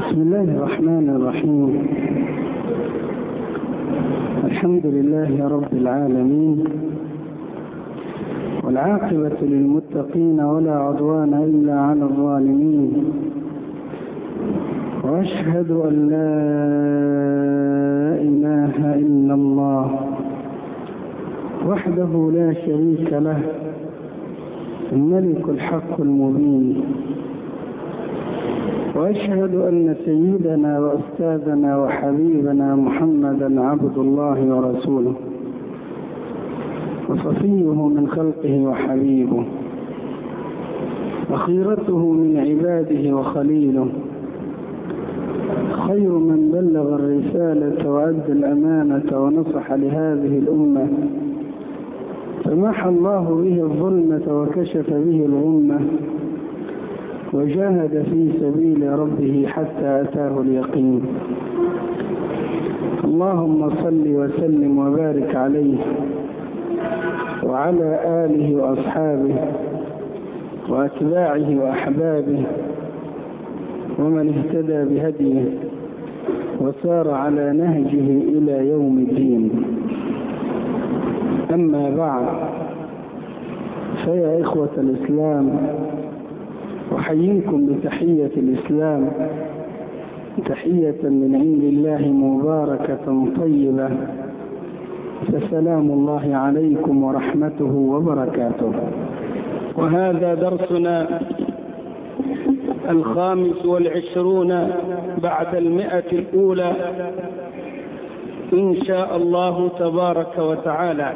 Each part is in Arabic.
بسم الله الرحمن الرحيم. الحمد لله رب العالمين، والعاقبة للمتقين ولا عدوان إلا على الظالمين، وأشهد أن لا إله إلا الله وحده لا شريك له، الملك الحق المبين. وأشهد أن سيدنا وأستاذنا وحبيبنا محمدا عبد الله ورسوله، وصفيه من خلقه وحبيبه، وخيرته من عباده وخليله، خير من بلغ الرسالة وأدى الأمانة ونصح لهذه الأمة، فمحى الله به الظلمة وكشف به الغمة، وجاهد في سبيل ربه حتى أتاه اليقين. اللهم صل وسلم وبارك عليه وعلى آله وأصحابه وأتباعه وأحبابه ومن اهتدى بهديه وسار على نهجه إلى يوم الدين. أما بعد، فيا إخوة الإسلام، أحييكم بتحية الإسلام، تحية من عند الله مباركة طيبة، فسلام الله عليكم ورحمته وبركاته. وهذا درسنا 25 بعد 100 الأولى إن شاء الله تبارك وتعالى،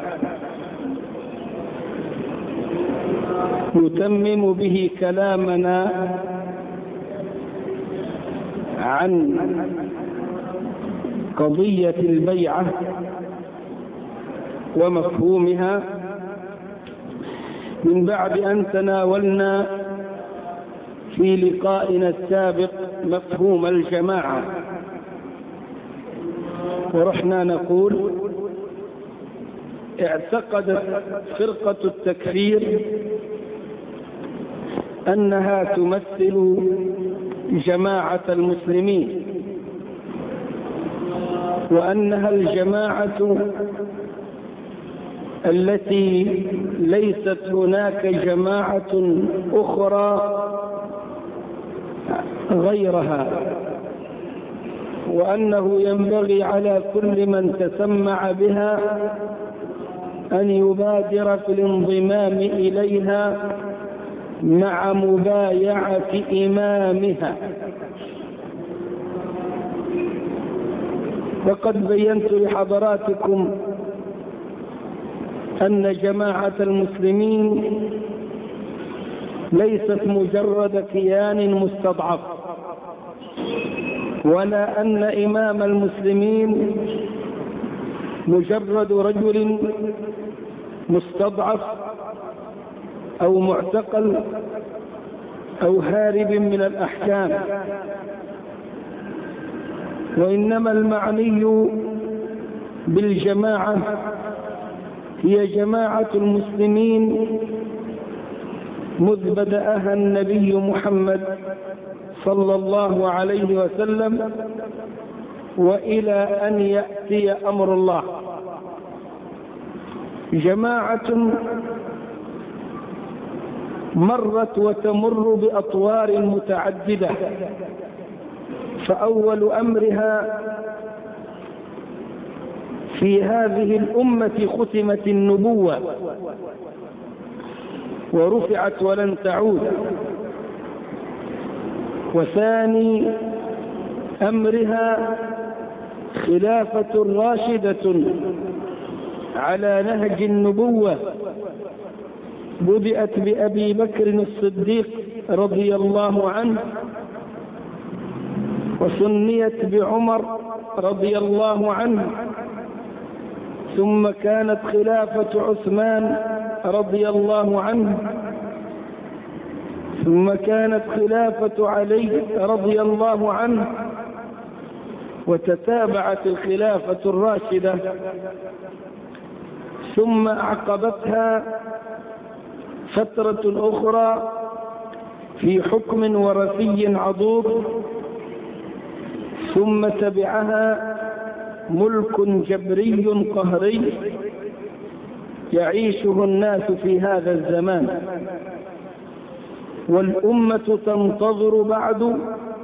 نتمم به كلامنا عن قضية البيعة ومفهومها، من بعد أن تناولنا في لقائنا السابق مفهوم الجماعة، ورحنا نقول اعتقدت فرقة التكفير أنها تمثل جماعة المسلمين، وأنها الجماعة التي ليست هناك جماعة أخرى غيرها، وأنه ينبغي على كل من تسمع بها أن يبادر في الانضمام إليها مع مبايعة إمامها. وقد بينت لحضراتكم أن جماعة المسلمين ليست مجرد كيان مستضعف، ولا أن إمام المسلمين مجرد رجل مستضعف أو معتقل أو هارب من الأحكام، وإنما المعني بالجماعة هي جماعة المسلمين مذ بدأها النبي محمد صلى الله عليه وسلم وإلى أن يأتي أمر الله. جماعة مرت وتمر بأطوار متعددة، فأول أمرها في هذه الأمة ختمت النبوة ورفعت ولن تعود، وثاني أمرها خلافة راشدة على نهج النبوة بدأت بأبي بكر الصديق رضي الله عنه، وسنيت بعمر رضي الله عنه، ثم كانت خلافة عثمان رضي الله عنه، ثم كانت خلافة علي رضي الله عنه، وتتابعت الخلافة الراشدة، ثم أعقبتها فترة أخرى في حكم وراثي عضوض ثم تبعها ملك جبري قهري يعيشه الناس في هذا الزمان، والأمة تنتظر بعد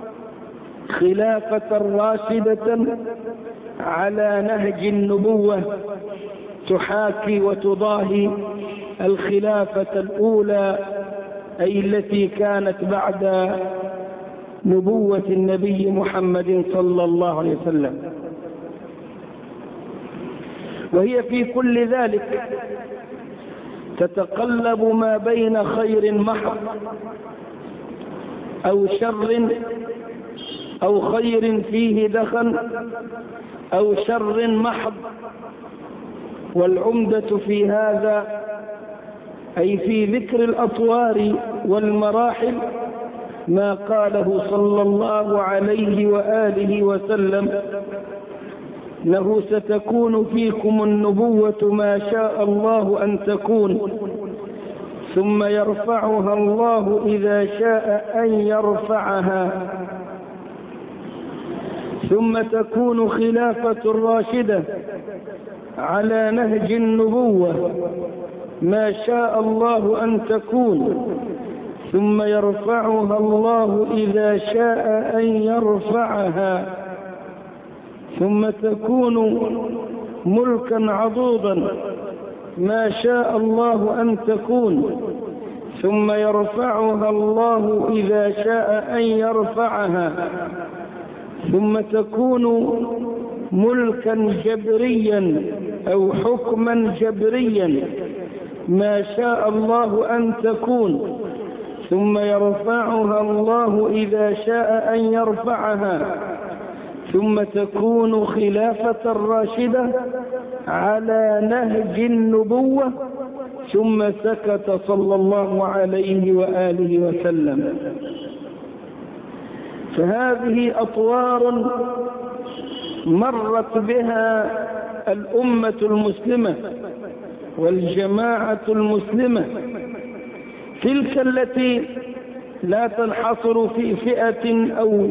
خلافة راشدة على نهج النبوة تحاكي وتضاهي الخلافة الأولى، أي التي كانت بعد نبوة النبي محمد صلى الله عليه وسلم. وهي في كل ذلك تتقلب ما بين خير محض أو شر أو خير فيه دخن أو شر محض. والعمدة في هذا أي في ذكر الأطوار والمراحل ما قاله صلى الله عليه وآله وسلم: إنه ستكون فيكم النبوة ما شاء الله أن تكون، ثم يرفعها الله إذا شاء أن يرفعها، ثم تكون خلافة راشدة على نهج النبوة ما شاء الله أن تكون، ثم يرفعها الله إذا شاء أن يرفعها، ثم تكون ملكا عضوضا ما شاء الله أن تكون، ثم يرفعها الله إذا شاء أن يرفعها، ثم تكون ملكا جبريا أو حكما جبريا ما شاء الله أن تكون، ثم يرفعها الله إذا شاء أن يرفعها، ثم تكون خلافة راشدة على نهج النبوة. ثم سكت صلى الله عليه وآله وسلم. فهذه أطوار مرت بها الأمة المسلمة والجماعة المسلمة، تلك التي لا تنحصر في فئة أو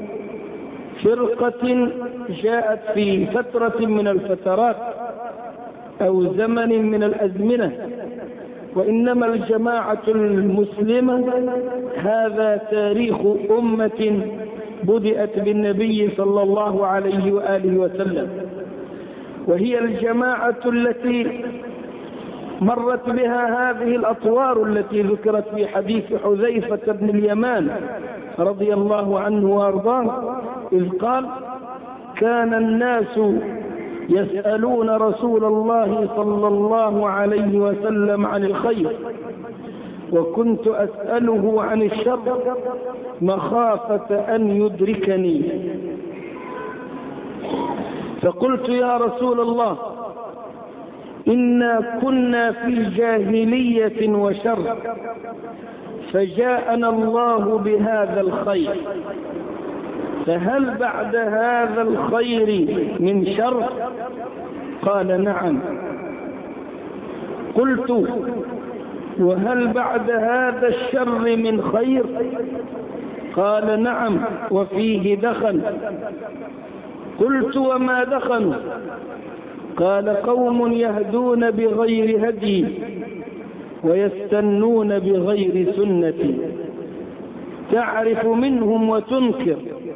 فرقة جاءت في فترة من الفترات أو زمن من الأزمنة، وإنما الجماعة المسلمة هذا تاريخ أمة بدأت بالنبي صلى الله عليه وآله وسلم، وهي الجماعة التي مرت بها هذه الأطوار التي ذكرت في حديث حذيفة بن اليمان رضي الله عنه وارضاه، إذ قال: كان الناس يسألون رسول الله صلى الله عليه وسلم عن الخير، وكنت أسأله عن الشر مخافة أن يدركني، فقلت: يا رسول الله، إنا كنا في جاهلية وشر، فجاءنا الله بهذا الخير، فهل بعد هذا الخير من شر؟ قال: نعم. قلت: وهل بعد هذا الشر من خير؟ قال: نعم، وفيه دخن. قلت: وما دخن؟ قال: قوم يهدون بغير هدي ويستنون بغير سنتي، تعرف منهم وتنكر.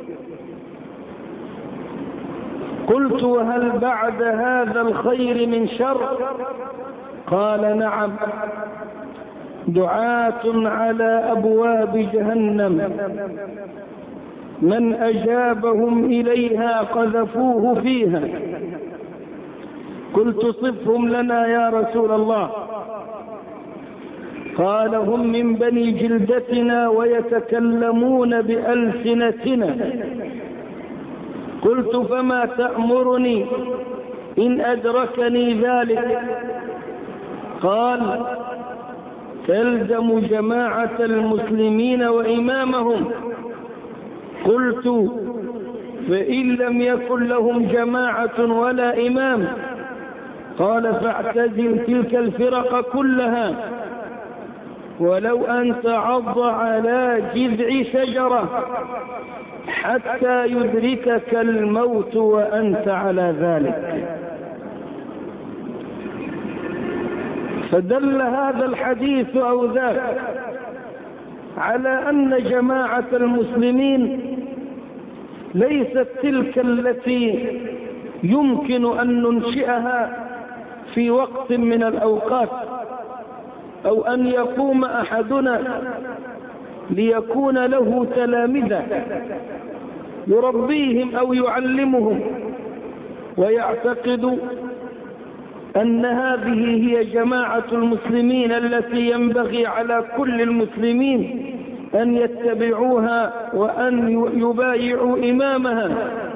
قلت: وهل بعد هذا الخير من شر؟ قال: نعم، دعاة على أبواب جهنم، من أجابهم إليها قذفوه فيها. قلت: صفهم لنا يا رسول الله. قال: هم من بني جلدتنا ويتكلمون بألسنتنا. قلت: فما تأمرني إن أدركني ذلك؟ قال: تلزم جماعة المسلمين وإمامهم. قلت: فإن لم يكن لهم جماعة ولا إمام؟ قال: فاعتزل تلك الفرق كلها. ولو أن تعض على جذع شجرة حتى يدركك الموت وأنت على ذلك. فدل هذا الحديث أو ذاك على أن جماعة المسلمين ليست تلك التي يمكن أن ننشئها في وقت من الأوقات، أو أن يقوم أحدنا ليكون له تلامذة يربيهم أو يعلمهم ويعتقد أن هذه هي جماعة المسلمين التي ينبغي على كل المسلمين أن يتبعوها وأن يبايعوا إمامها،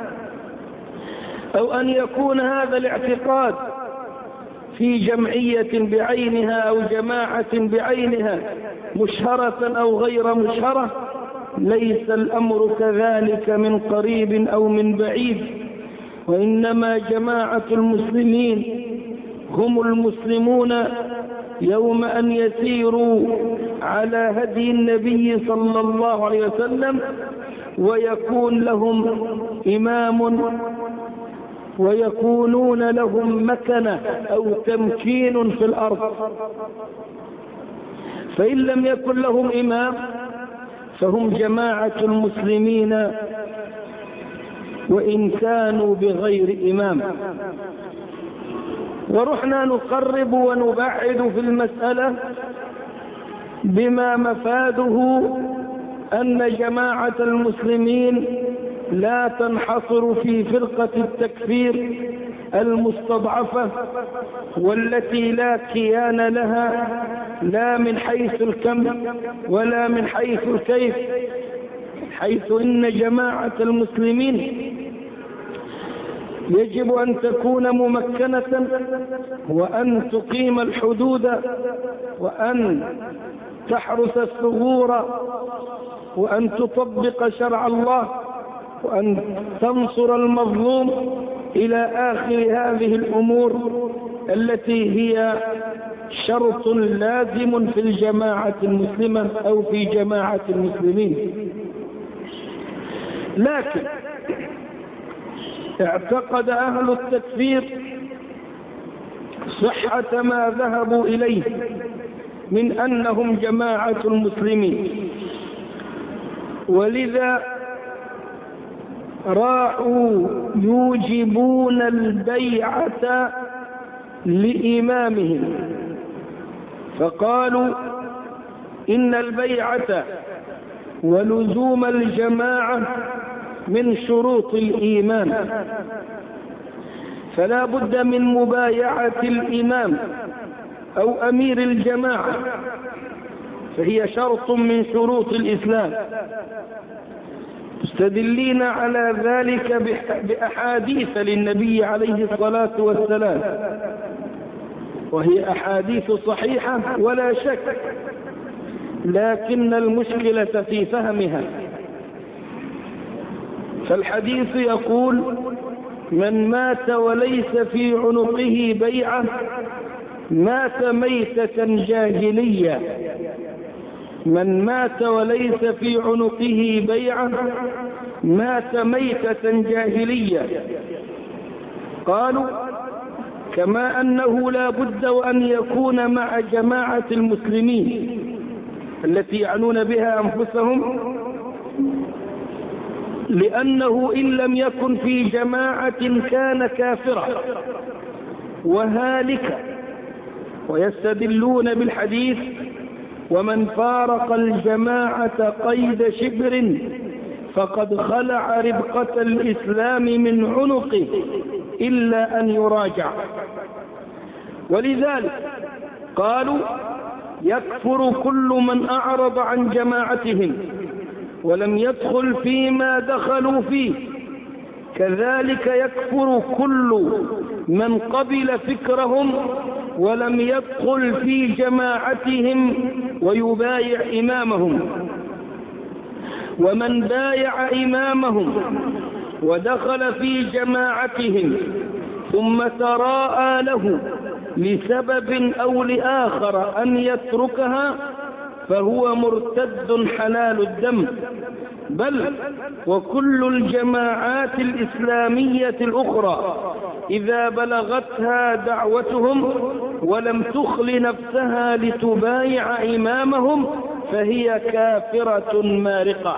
أو أن يكون هذا الاعتقاد في جمعية بعينها أو جماعة بعينها مشهرة أو غير مشهرة. ليس الأمر كذلك من قريب أو من بعيد، وإنما جماعة المسلمين هم المسلمون يوم أن يسيروا على هدي النبي صلى الله عليه وسلم ويكون لهم إمام ويكونون لهم مكنة أو تمكين في الأرض. فإن لم يكن لهم إمام فهم جماعة المسلمين وإن كانوا بغير إمام. ورحنا نقرب ونبعد في المسألة بما مفاده أن جماعة المسلمين لا تنحصر في فرقة التكفير المستضعفة والتي لا كيان لها لا من حيث الكم ولا من حيث الكيف، حيث إن جماعة المسلمين يجب أن تكون ممكنة وأن تقيم الحدود وأن تحرس الثغور وأن تطبق شرع الله وأن تنصر المظلوم إلى آخر هذه الأمور التي هي شرط لازم في الجماعة المسلمة أو في جماعة المسلمين. لكن اعتقد أهل التكفير صحة ما ذهبوا إليه من أنهم جماعة المسلمين، ولذا راحوا يوجبون البيعة لإمامهم، فقالوا إن البيعة ولزوم الجماعة من شروط الإيمان، فلا بد من مبايعة الإمام أو أمير الجماعة، فهي شرط من شروط الإسلام. مستدلين على ذلك بأحاديث للنبي عليه الصلاة والسلام، وهي أحاديث صحيحة ولا شك، لكن المشكلة في فهمها. فالحديث يقول: من مات وليس في عنقه بيعة مات ميتة جاهلية. من مات وليس في عنقه بيعة مات ميتة جاهلية. قالوا: كما أنه لا بد وأن يكون مع جماعة المسلمين التي يعنون بها أنفسهم، لأنه إن لم يكن في جماعة كان كافرا وهالكا. ويستدلون بالحديث: ومن فارق الجماعة قيد شبر فقد خلع ربقة الإسلام من عنقه إلا أن يراجع. ولذلك قالوا: يكفر كل من أعرض عن جماعتهم ولم يدخل فيما دخلوا فيه، كذلك يكفر كل من قبل فكرهم ولم يدخل في جماعتهم ويبايع إمامهم. ومن بايع إمامهم ودخل في جماعتهم ثم تراءى له لسبب أو لآخر أن يتركها فهو مرتد حلال الدم، بل وكل الجماعات الإسلامية الأخرى إذا بلغتها دعوتهم ولم تخل نفسها لتبايع إمامهم فهي كافرة مارقة.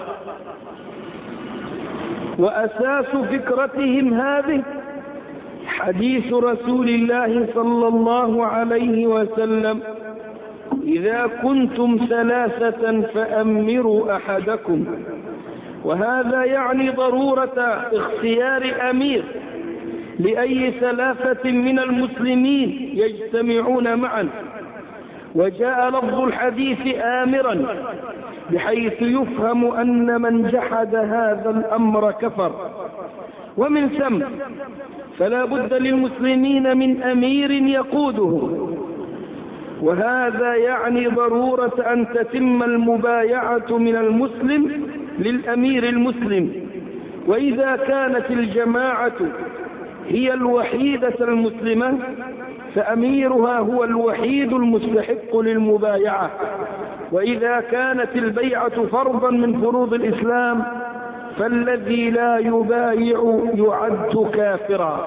وأساس فكرتهم هذه حديث رسول الله صلى الله عليه وسلم: إذا كنتم ثلاثة فأمروا أحدكم. وهذا يعني ضرورة اختيار أمير لأي ثلاثة من المسلمين يجتمعون معا. وجاء لفظ الحديث آمرا بحيث يفهم أن من جحد هذا الأمر كفر. ومن ثم فلا بد للمسلمين من أمير يقودهم، وهذا يعني ضرورة أن تتم المبايعة من المسلم للأمير المسلم. وإذا كانت الجماعة هي الوحيدة المسلمة فأميرها هو الوحيد المستحق للمبايعة. وإذا كانت البيعة فرضا من فروض الإسلام فالذي لا يبايع يعد كافرا.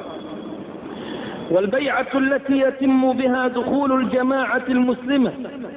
والبيعة التي يتم بها دخول الجماعة المسلمة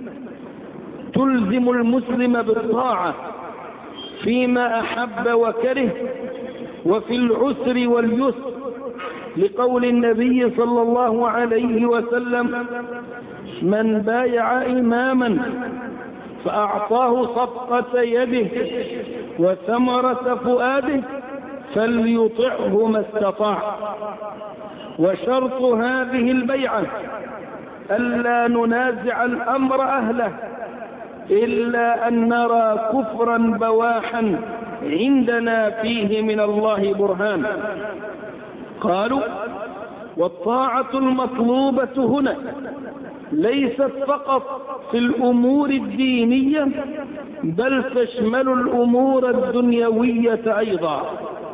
تلزم المسلم بالطاعة فيما أحب وكره وفي العسر واليسر، لقول النبي صلى الله عليه وسلم: من بايع إماما فأعطاه صفقة يده وثمرة فؤاده فليطعه ما استطاع. وشرط هذه البيعة ألا ننازع الأمر أهله إلا أن نرى كفرا بواحا عندنا فيه من الله برهان. قالوا: والطاعة المطلوبة هنا ليست فقط في الأمور الدينية بل تشمل الأمور الدنيوية أيضا،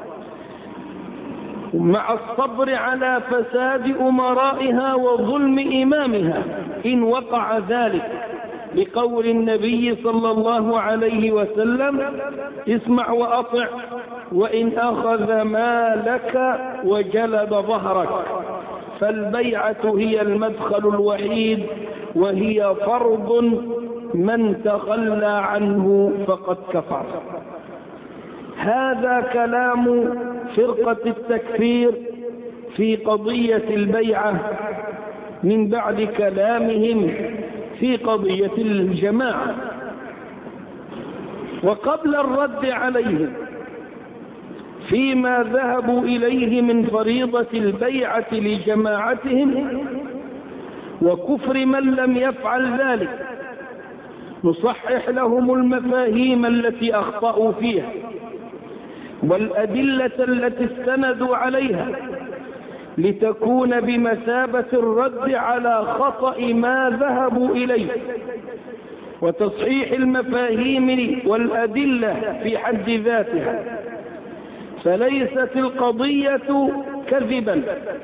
مع الصبر على فساد أمرائها وظلم إمامها إن وقع ذلك، لقول النبي صلى الله عليه وسلم: اسمع وأطع وإن أخذ مالك وجلب ظهرك. فالبيعة هي المدخل الوحيد وهي فرض، من تخلى عنه فقد كفر. هذا كلام فرقة التكفير في قضية البيعة من بعد كلامهم في قضية الجماعة. وقبل الرد عليهم فيما ذهبوا إليه من فريضة البيعة لجماعتهم وكفر من لم يفعل ذلك، نصحح لهم المفاهيم التي أخطأوا فيها والأدلة التي استندوا عليها لتكون بمثابة الرد على خطأ ما ذهبوا إليه. وتصحيح المفاهيم والأدلة في حد ذاتها، فليست القضية كذبا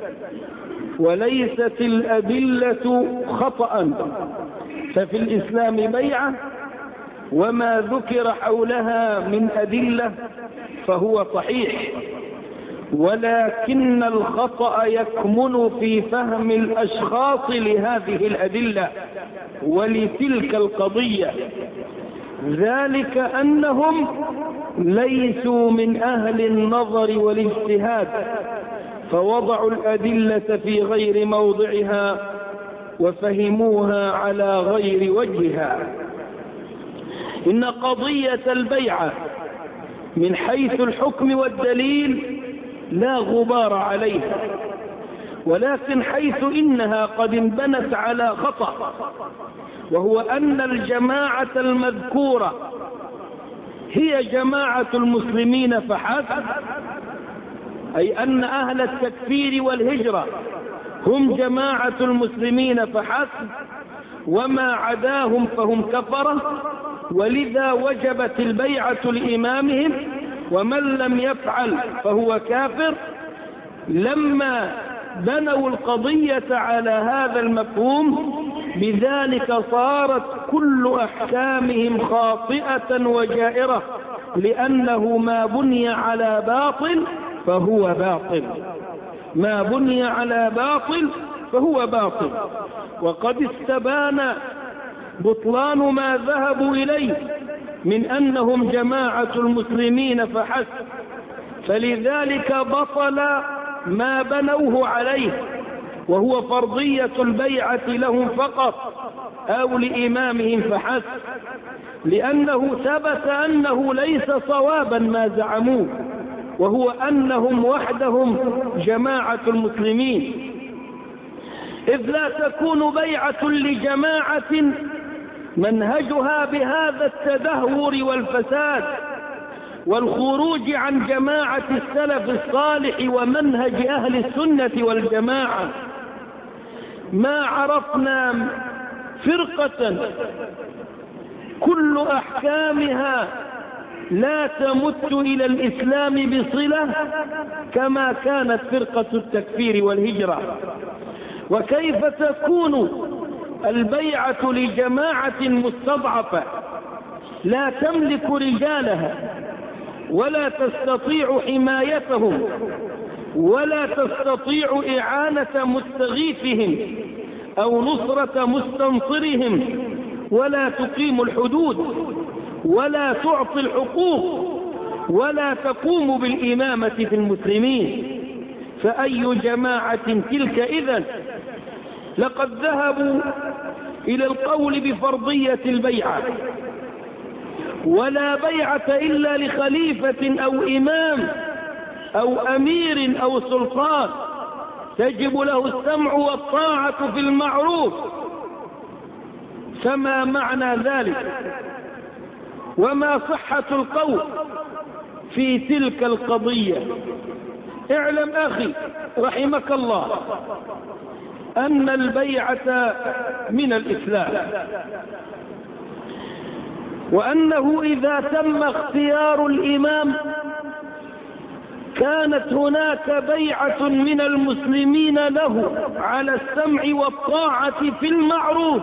وليست الأدلة خطأ، ففي الإسلام بيعة وما ذكر حولها من أدلة فهو صحيح، ولكن الخطأ يكمن في فهم الأشخاص لهذه الأدلة ولتلك القضية، ذلك أنهم ليسوا من أهل النظر والاجتهاد فوضعوا الأدلة في غير موضعها وفهموها على غير وجهها. إن قضية البيعة من حيث الحكم والدليل لا غبار عليها، ولكن حيث إنها قد انبنت على خطأ، وهو أن الجماعة المذكورة هي جماعة المسلمين فحسب، أي أن أهل التكفير والهجرة هم جماعة المسلمين فحسب وما عداهم فهم كفرة، ولذا وجبت البيعة لإمامهم، ومن لم يفعل فهو كافر. لما بنوا القضية على هذا المفهوم بذلك صارت كل أحكامهم خاطئة وجائرة، لأنه ما بني على باطل فهو باطل، ما بني على باطل فهو باطل. وقد استبان بطلان ما ذهبوا إليه من أنهم جماعة المسلمين فحسب، فلذلك بطل ما بنوه عليه، وهو فرضية البيعة لهم فقط أو لإمامهم فحسب، لأنه ثبت أنه ليس صوابا ما زعموه، وهو أنهم وحدهم جماعة المسلمين، إذ لا تكون بيعة لجماعة منهجها بهذا التدهور والفساد والخروج عن جماعة السلف الصالح ومنهج أهل السنة والجماعة. ما عرفنا فرقة كل أحكامها لا تمت إلى الإسلام بصلة كما كانت فرقة التكفير والهجرة. وكيف تكون البيعة لجماعة مستضعفة لا تملك رجالها ولا تستطيع حمايتهم ولا تستطيع إعانة مستغيثهم أو نصرة مستنصرهم، ولا تقيم الحدود ولا تعطي الحقوق ولا تقوم بالإمامة في المسلمين؟ فأي جماعة تلك إذن؟ لقد ذهبوا إلى القول بفرضية البيعة، ولا بيعة إلا لخليفة أو إمام أو أمير أو سلطان تجب له السمع والطاعة في المعروف. فما معنى ذلك؟ وما صحة القول في تلك القضية؟ اعلم أخي رحمك الله أن البيعة من الإسلام، وأنه إذا تم اختيار الإمام كانت هناك بيعة من المسلمين له على السمع والطاعة في المعروف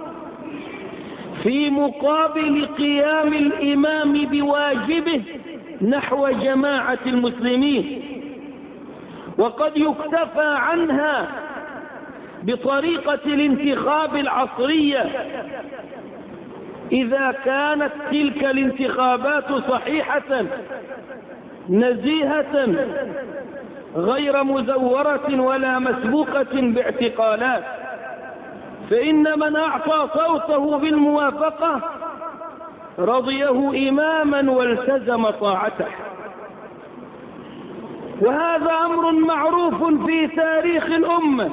في مقابل قيام الإمام بواجبه نحو جماعة المسلمين. وقد يكتفى عنها بطريقة الانتخاب العصرية إذا كانت تلك الانتخابات صحيحة نزيهة غير مزورة ولا مسبوقة باعتقالات، فإن من أعطى صوته بالموافقة رضيه إماما والتزم طاعته. وهذا أمر معروف في تاريخ الأمة.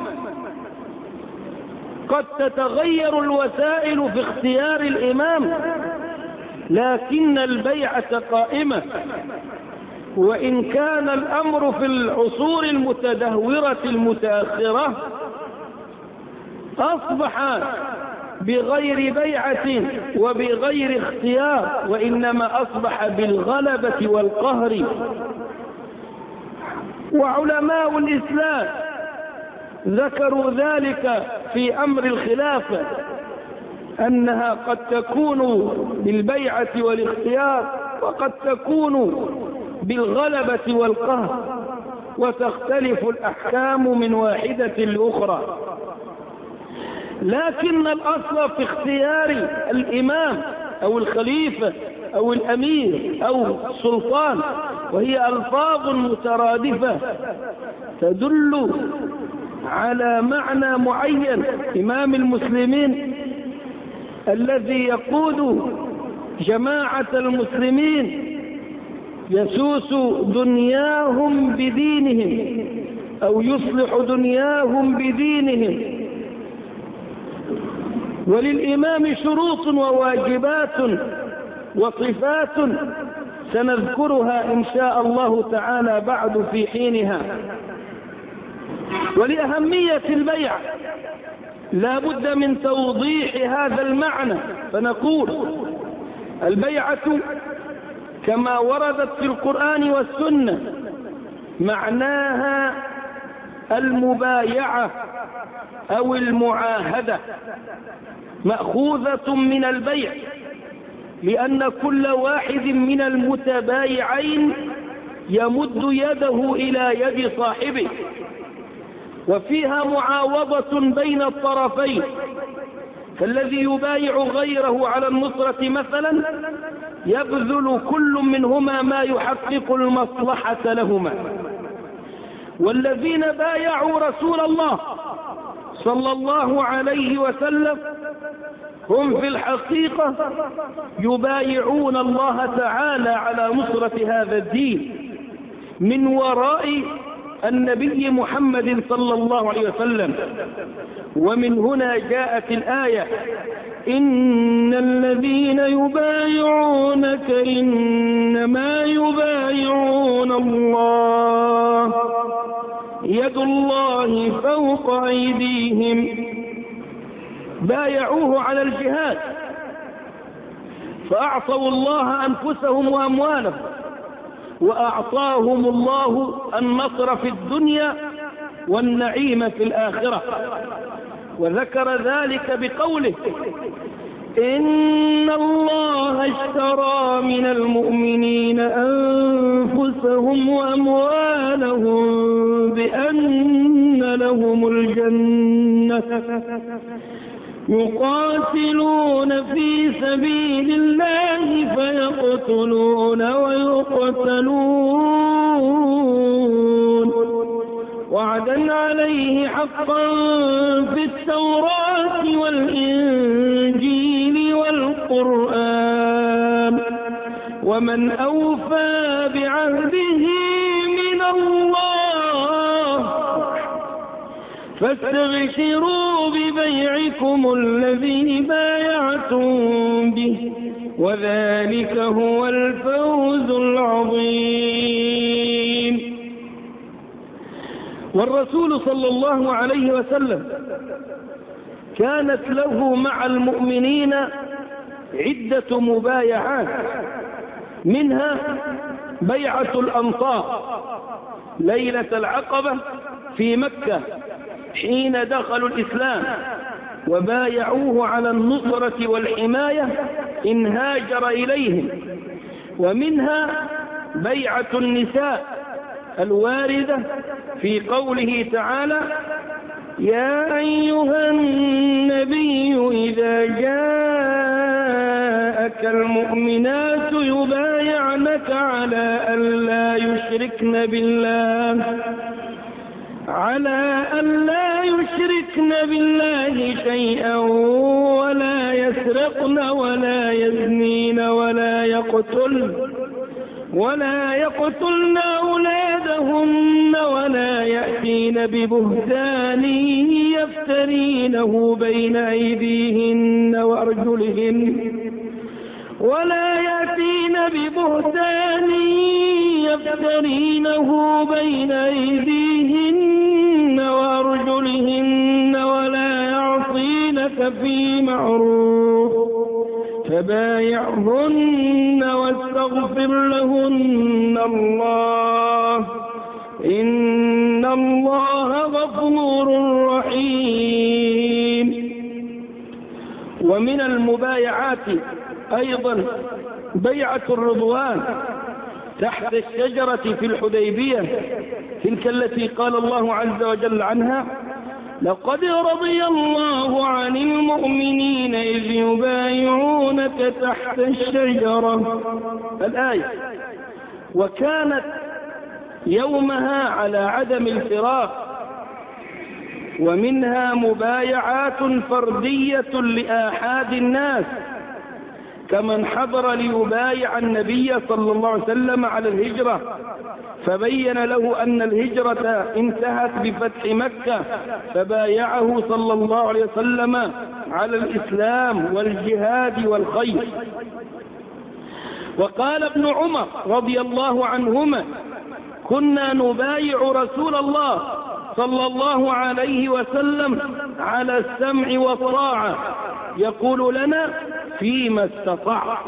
قد تتغير الوسائل في اختيار الإمام، لكن البيعة قائمة. وإن كان الأمر في العصور المتدهورة المتأخرة أصبح بغير بيعة وبغير اختيار، وإنما أصبح بالغلبة والقهر. وعلماء الإسلام ذكروا ذلك في أمر الخلافة، أنها قد تكون بالبيعة والاختيار وقد تكون بالغلبة والقهر، وتختلف الأحكام من واحدة لأخرى. لكن الأصل في اختيار الإمام أو الخليفة أو الأمير أو السلطان، وهي ألفاظ مترادفة تدل على معنى معين. إمام المسلمين الذي يقود جماعة المسلمين يسوس دنياهم بدينهم أو يصلح دنياهم بدينهم. وللإمام شروط وواجبات وصفات سنذكرها إن شاء الله تعالى بعد في حينها. ولأهمية البيعة لا بد من توضيح هذا المعنى، فنقول البيعة كما وردت في القرآن والسنة معناها المبايعة أو المعاهدة مأخوذة من البيع، لأن كل واحد من المتبايعين يمد يده إلى يد صاحبه، وفيها معاوضة بين الطرفين، فالذي يبايع غيره على النصرة مثلا يبذل كل منهما ما يحقق المصلحة لهما. والذين بايعوا رسول الله صلى الله عليه وسلم هم في الحقيقة يبايعون الله تعالى على نصرة هذا الدين من وراء النبي محمد صلى الله عليه وسلم. ومن هنا جاءت الآية: إن الذين يبايعونك إنما يبايعون الله يد الله فوق أيديهم. بايعوه على الجهاد فأعطوا الله أنفسهم وأموالهم، وأعطاهم الله النصر في الدنيا والنعيم في الآخرة. وذكر ذلك بقوله: إن الله اشترى من المؤمنين أنفسهم وأموالهم بأن لهم الجنة يقاتلون في سبيل الله فيقتلون ويقتلون وعدا عليه حقا في التوراة والإنجيل والقرآن ومن أوفى بعهده من الله فاستبشروا ببيعكم الذي بايعتم به وذلك هو الفوز العظيم. والرسول صلى الله عليه وسلم كانت له مع المؤمنين عدة مبايعات، منها بيعة الأنصار ليلة العقبة في مكة حين دخلوا الإسلام وبايعوه على النصرة والحماية إن هاجر إليهم. ومنها بيعة النساء الواردة في قوله تعالى: يا أيها النبي إذا جاءك المؤمنات يبايعنك على ألا يشركن بالله شيئا ولا يسرقن ولا يزنين ولا يقتلن أولادهن ولا يأتين ببهتان يفترينه بين أيديهن وأرجلهن ولا يعصينك في معروف فبايعهن واستغفر لهن الله إن الله غفور رحيم. ومن المبايعات أيضا بيعة الرضوان تحت الشجرة في الحديبية، تلك التي قال الله عز وجل عنها: لقد رضي الله عن المؤمنين إذ يبايعونك تحت الشجرة الآية. وكانت يومها على عدم الفراق. ومنها مبايعات فردية لآحاد الناس كمن حضر ليبايع النبي صلى الله عليه وسلم على الهجرة فبين له أن الهجرة انتهت بفتح مكة فبايعه صلى الله عليه وسلم على الإسلام والجهاد والخير. وقال ابن عمر رضي الله عنهما: كنا نبايع رسول الله صلى الله عليه وسلم على السمع والطاعة يقول لنا: فيما استطاع.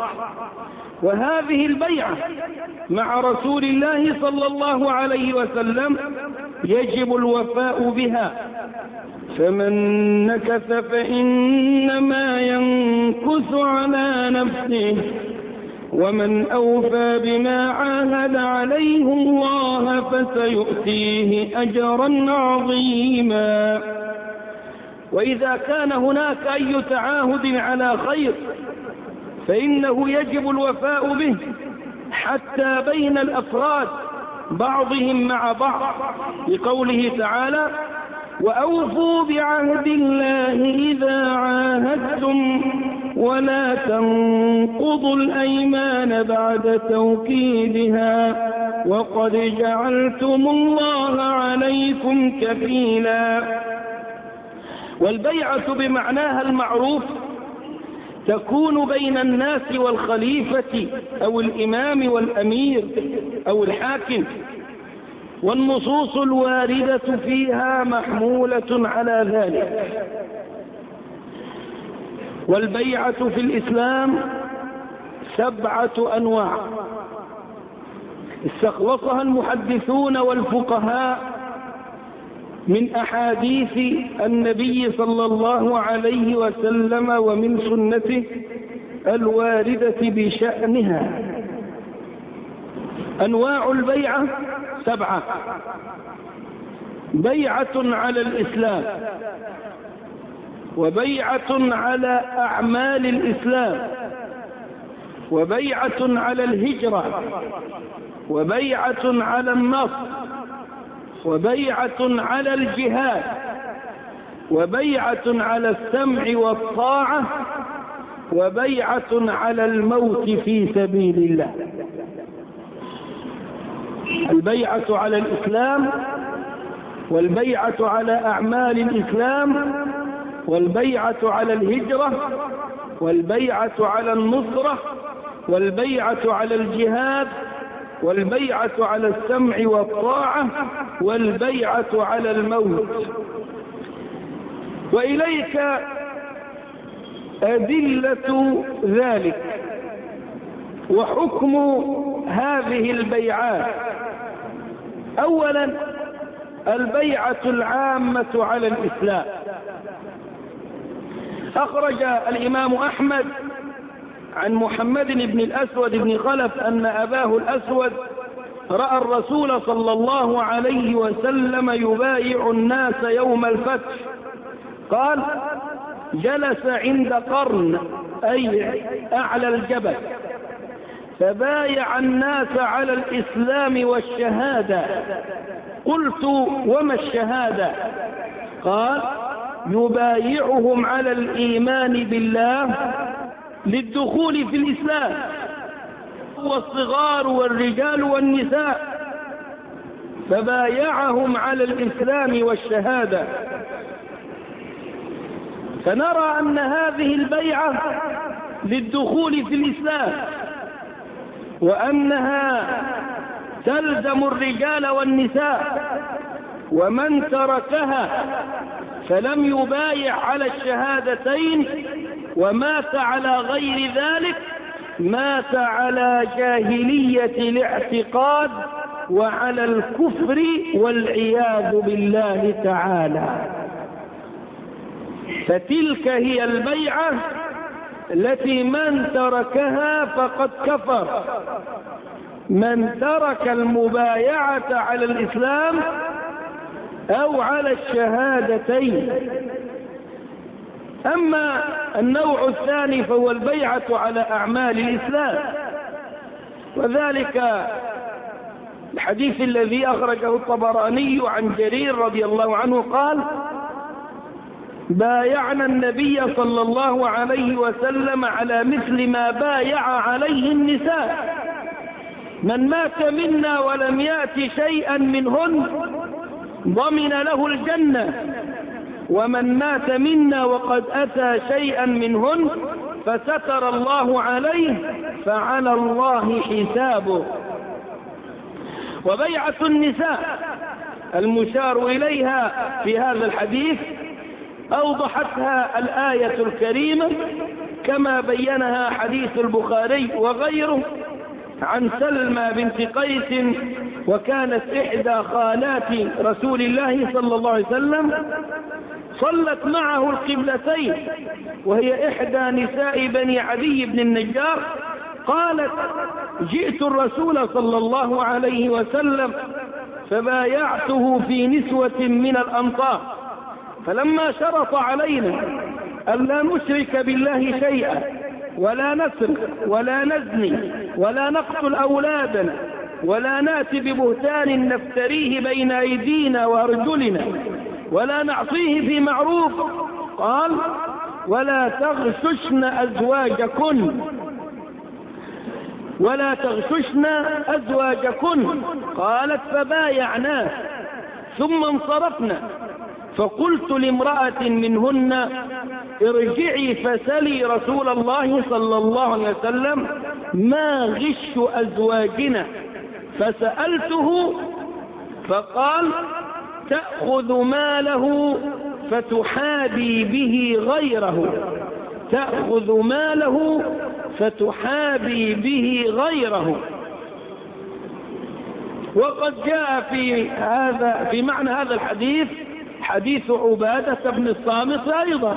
وهذه البيعة مع رسول الله صلى الله عليه وسلم يجب الوفاء بها، فمن نكث فإنما ينكث على نفسه، ومن أوفى بما عاهد عليه الله فسيؤتيه أجرا عظيما. وإذا كان هناك أي تعاهد على خير فإنه يجب الوفاء به حتى بين الأفراد بعضهم مع بعض، لقوله تعالى: وأوفوا بعهد الله إذا عاهدتم ولا تنقضوا الأيمان بعد توكيدها وقد جعلتم الله عليكم كفيلا. والبيعة بمعناها المعروف تكون بين الناس والخليفة أو الإمام والأمير أو الحاكم، والنصوص الواردة فيها محمولة على ذلك. والبيعة في الإسلام 7 أنواع استخلصها المحدثون والفقهاء من أحاديث النبي صلى الله عليه وسلم ومن سنته الواردة بشأنها. أنواع البيعة 7: بيعة على الإسلام، وبيعة على أعمال الإسلام، وبيعة على الهجرة، وبيعة على النصر، وبيعة على الجهاد، وبيعة على السمع والطاعة، وبيعة على الموت في سبيل الله. البيعة على الإسلام، والبيعة على أعمال الإسلام، والبيعة على الهجرة، والبيعة على النصرة، والبيعة على الجهاد، والبيعة على السمع والطاعة، والبيعة على الموت. وإليك أدلة ذلك وحكم هذه البيعات. أولا، البيعة العامة على الإسلام. أخرج الإمام أحمد عن محمد بن الأسود بن خلف أن أباه الأسود رأى الرسول صلى الله عليه وسلم يبايع الناس يوم الفتح. قال: جلس عند قرن أي أعلى الجبل فبايع الناس على الإسلام والشهادة. قلت: وما الشهادة؟ قال: يبايعهم على الإيمان بالله للدخول في الإسلام، والصغار والرجال والنساء، فبايعهم على الإسلام والشهادة. فنرى أن هذه البيعة للدخول في الإسلام، وأنها تلزم الرجال والنساء، ومن تركها فلم يبايع على الشهادتين ومات على غير ذلك مات على جاهلية الاعتقاد وعلى الكفر والعياذ بالله تعالى. فتلك هي البيعة التي من تركها فقد كفر، من ترك المبايعة على الإسلام أو على الشهادتين. أما النوع الثاني فهو البيعة على أعمال الإسلام، وذلك الحديث الذي أخرجه الطبراني عن جرير رضي الله عنه قال: بايعنا النبي صلى الله عليه وسلم على مثل ما بايع عليه النساء، من مات منا ولم يأت شيئا منهن ضمن له الجنة، ومن مات منا وقد أتى شيئا منهن فستر الله عليه فعلى الله حسابه. وبيعة النساء المشار إليها في هذا الحديث أوضحتها الآية الكريمة كما بينها حديث البخاري وغيره عن سلمى بنت قيس، وكانت إحدى خالات رسول الله صلى الله عليه وسلم، صلت معه القبلتين، وهي إحدى نساء بني عدي بن النجار. قالت: جئت الرسول صلى الله عليه وسلم فبايعته في نسوة من الأنصار، فلما شرط علينا ألا نشرك بالله شيئا ولا نسرق ولا نزني ولا نقتل أولادنا ولا نأتي ببهتان نفتريه بين أيدينا وأرجلنا ولا نعصيه في معروف، قال: ولا تغششن أزواجكن. قالت: فبايعناه ثم انصرفنا، فقلت لامرأة منهن: ارجعي فسلي رسول الله صلى الله عليه وسلم ما غش أزواجنا، فسألته فقال: تأخذ ماله فتحابي به غيره. وقد جاء في معنى هذا الحديث حديث عبادة بن الصامت أيضا.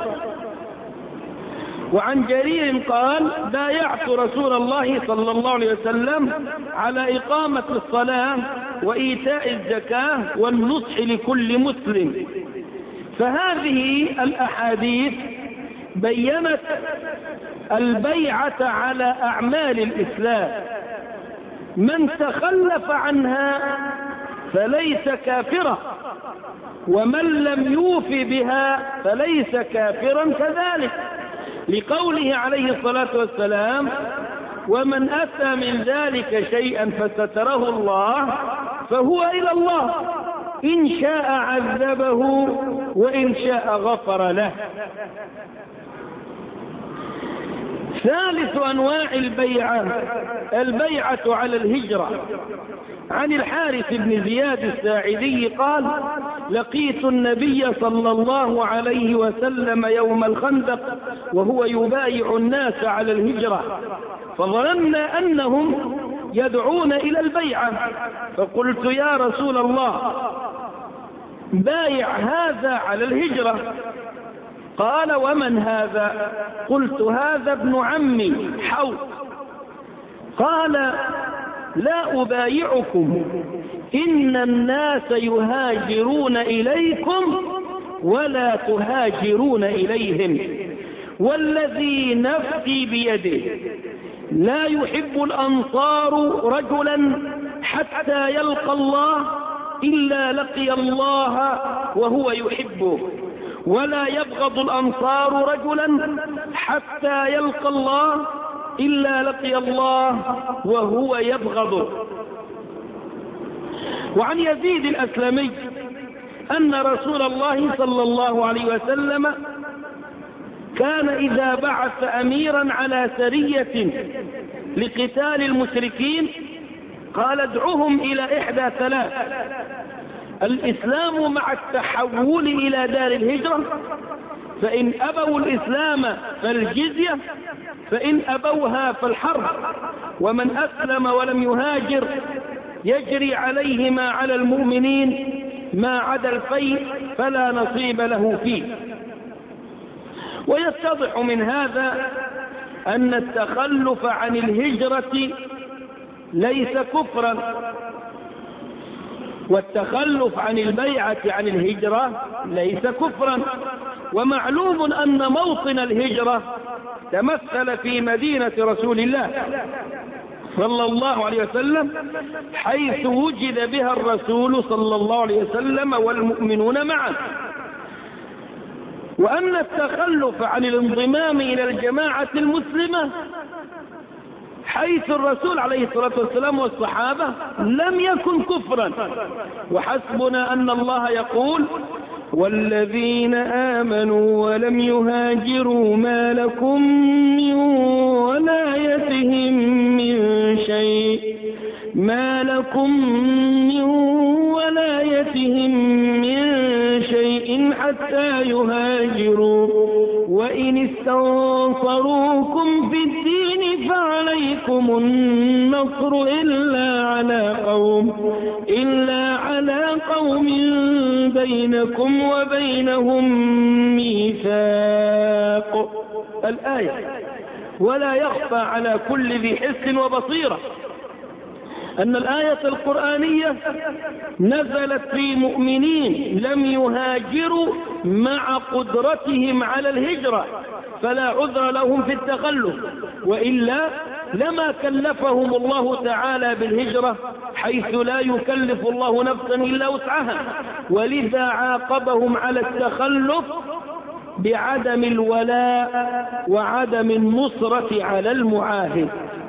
وعن جرير قال: بايعت رسول الله صلى الله عليه وسلم على إقامة الصلاة وإيتاء الزكاة والنصح لكل مسلم. فهذه الأحاديث بيّنت البيعة على أعمال الإسلام، من تخلف عنها فليس كافرا، ومن لم يوف بها فليس كافرا كذلك، لقوله عليه الصلاة والسلام: ومن أتى من ذلك شيئا فستره الله فهو إلى الله، إن شاء عذبه وإن شاء غفر له. ثالث أنواع البيعة على الهجرة. عن الحارث بن زياد الساعدي قال: لقيت النبي صلى الله عليه وسلم يوم الخندق وهو يبايع الناس على الهجرة، فظننا أنهم يدعون إلى البيعة، فقلت: يا رسول الله، بايع هذا على الهجرة. قال: ومن هذا؟ قلت: هذا ابن عمي حوط. قال: لا أبايعكم، إن الناس يهاجرون إليكم ولا تهاجرون إليهم، والذي نفسي بيده لا يحب الأنصار رجلا حتى يلقى الله إلا لقي الله وهو يحبه، ولا يبغض الأنصار رجلا حتى يلقى الله إلا لقي الله وهو يبغضه. وعن يزيد الأسلمي أن رسول الله صلى الله عليه وسلم كان إذا بعث أميرا على سرية لقتال المشركين قال: ادعوهم إلى إحدى ثلاث: الإسلام مع التحول إلى دار الهجرة، فإن أبوا الإسلام فالجزية، فإن أبوها فالحرب، ومن أسلم ولم يهاجر يجري عليه ما على المؤمنين ما عدا الفيء فلا نصيب له فيه. ويتضح من هذا أن التخلف عن الهجرة ليس كفرا، والتخلف عن البيعة عن الهجرة ليس كفرا. ومعلوم أن موطن الهجرة تمثل في مدينة رسول الله صلى الله عليه وسلم، حيث وجد بها الرسول صلى الله عليه وسلم والمؤمنون معا. وأن التخلف عن الانضمام إلى الجماعة المسلمة حيث الرسول عليه الصلاة والسلام والصحابة لم يكن كفرا. وحسبنا أن الله يقول: والذين آمنوا ولم يهاجروا ما لكم من ولايتهم من شيء، حتى يهاجروا، وإن استنصروكم في الدين فعليكم النصر النصر إلا على قوم بينكم وبينهم ميثاق. الآية. ولا يخفى على كل ذي حس وبصيرة أن الآية القرآنية نزلت في مؤمنين لم يهاجروا مع قدرتهم على الهجرة، فلا عذر لهم في التخلف، وإلا لما كلفهم الله تعالى بالهجرة، حيث لا يكلف الله نفسا إلا وسعها، ولذا عاقبهم على التخلف بعدم الولاء وعدم النصرة على المعاهد.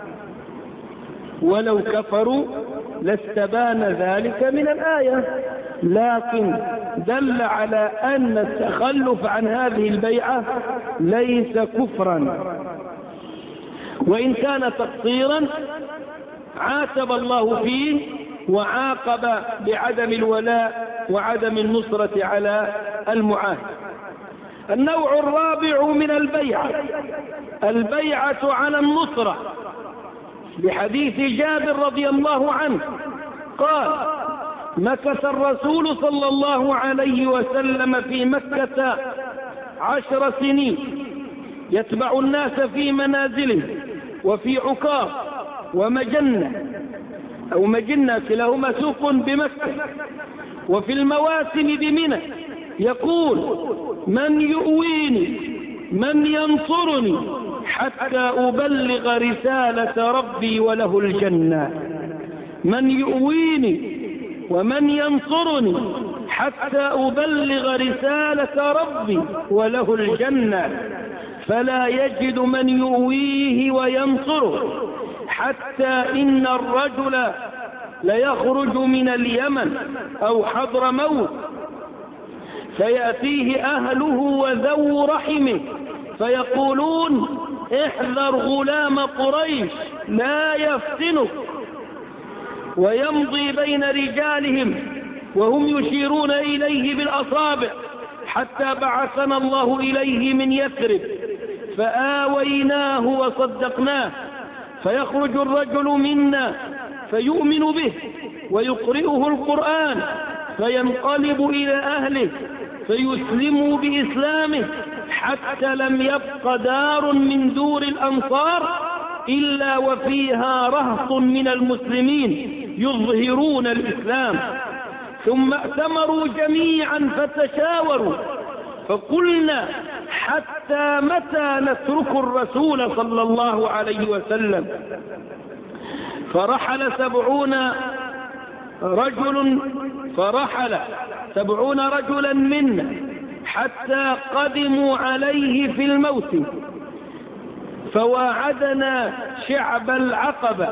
ولو كفروا لاستبان ذلك من الآية، لكن دل على أن التخلف عن هذه البيعة ليس كفرا، وإن كان تقصيرا عاتب الله فيه وعاقب بعدم الولاء وعدم النصرة على المعاهد. النوع الرابع من البيعة على النصرة، بحديث جابر رضي الله عنه قال: مكث الرسول صلى الله عليه وسلم في مكة 10 سنين يتبع الناس في منازله وفي عكاظ ومجنة أو مجنة كلاهما سوق بمكة، وفي المواسم بمنى، يقول: من يؤويني من ينصرني حتى أبلغ رسالة ربي وله الجنة. من يؤويني ومن ينصرني حتى أبلغ رسالة ربي وله الجنة، فلا يجد من يؤويه وينصره، حتى إن الرجل ليخرج من اليمن أو حضرموت فيأتيه أهله وذو رحمه فيقولون: احذر غلام قريش لا يفتنك، ويمضي بين رجالهم وهم يشيرون إليه بالأصابع، حتى بعثنا الله إليه من يثرب فآويناه وصدقناه، فيخرج الرجل منا فيؤمن به ويقرئه القرآن، فينقلب إلى أهله فيسلموا بإسلامه، حتى لم يبق دار من دور الأنصار إلا وفيها رهط من المسلمين يظهرون الإسلام. ثم ائتمروا جميعا فتشاوروا فقلنا: حتى متى نترك الرسول صلى الله عليه وسلم؟ فرحل 70 رجلا منا حتى قدموا عليه في الموسم، فواعدنا شعب العقبة،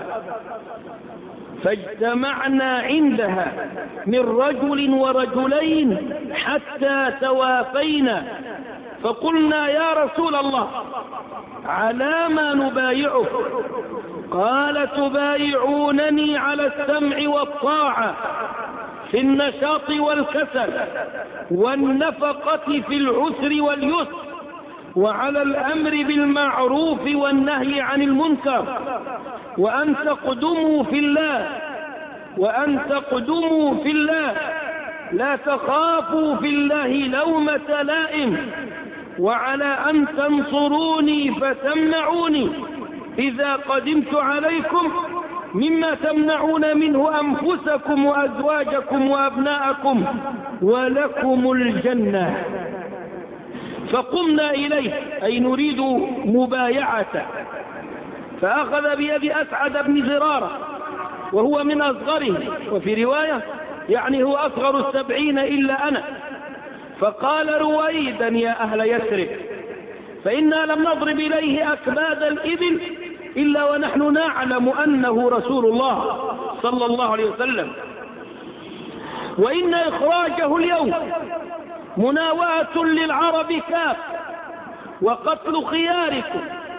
فاجتمعنا عندها من رجل ورجلين حتى توافينا، فقلنا: يا رسول الله، على ما نبايعه؟ قال: تبايعونني على السمع والطاعة في النشاط والكسل والنفقة في العسر واليسر، وعلى الأمر بالمعروف والنهي عن المنكر، وأن تقدموا في الله لا تخافوا في الله لومة لائم، وعلى أن تنصروني فتمنعوني إذا قدمت عليكم مما تمنعون منه أنفسكم وأزواجكم وأبناءكم ولكم الجنة. فقمنا إليه، أي نريد مبايعته، فأخذ بيد أسعد بن زرارة وهو من أصغره، وفي رواية يعني هو أصغر 70 إلا أنا، فقال: رويدا يا أهل يثرب، فإنا لم نضرب إليه أكباد الإبل إلا ونحن نعلم أنه رسول الله صلى الله عليه وسلم، وإن إخراجه اليوم مناوئة للعرب كاف، وقتل خياركم